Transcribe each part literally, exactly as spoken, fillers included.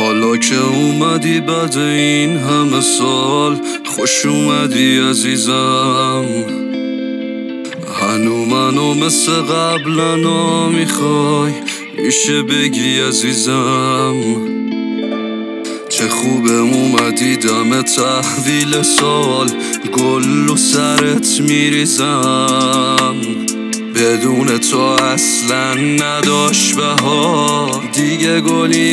حالا که اومدی بعد این همه سال، خوش اومدی عزیزم. هنو منو مثل قبلا نمیخوای، میشه بگی عزیزم. چه خوبه اومدی دم تحویل سال، گل و سرت میریزم. بدون تو اصلا نداشت بهار دیگه گلی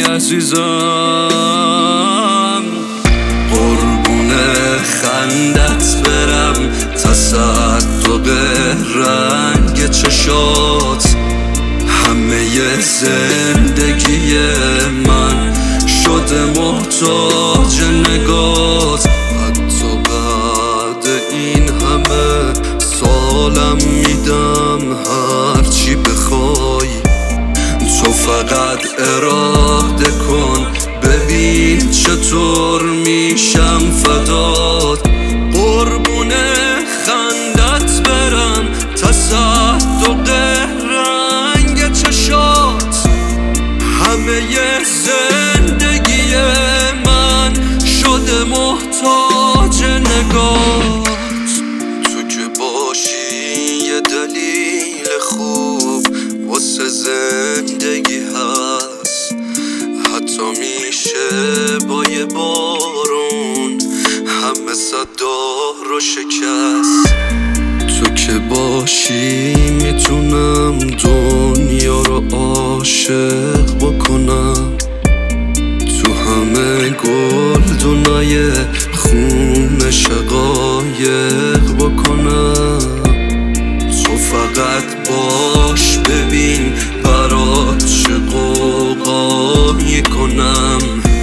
عزیزم. قربون خندت برم، تصدق رنگ چشات، همه زندگی من شده محتاج نگات. حتی بعد این همه سالم میدم هرچی بخوای، تو فقط اراده کن ببین چطور میشم فدات. قربون خندت برم، تصدق رنگ چشات، همه زندگی من شده محتاج نگات. تو که باشی یه دلیل خوب واسه زندگی هست، حتی میشه با یه بارون همه صدا رو شکست. تو که باشی میتونم دنیا رو عاشق بکنم، تو همه گل دنای خون شقایق بکنم. تو فقط باش ببین برات چه قوقایی کنم،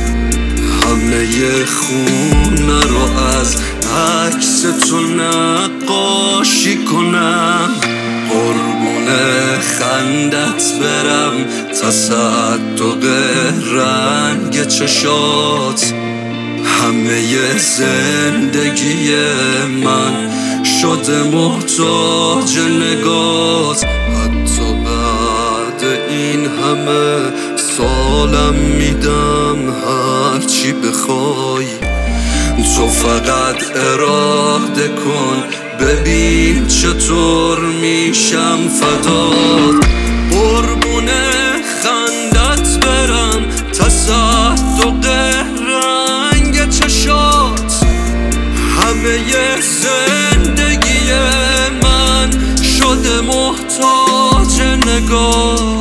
همه خونه رو از عکس تو نقاشی کنم. قربون خندت برم، تصدق رنگ چشات، همه زندگی من شده محتاج نگات. حتی بعد این همه سالم میدم هرچی بخوای، تو فقط اراده کن ببین چطور میشم فدات. قربون خندت برم، تصدق رنگ چشات، همه زندگی من شده محتاج نگات.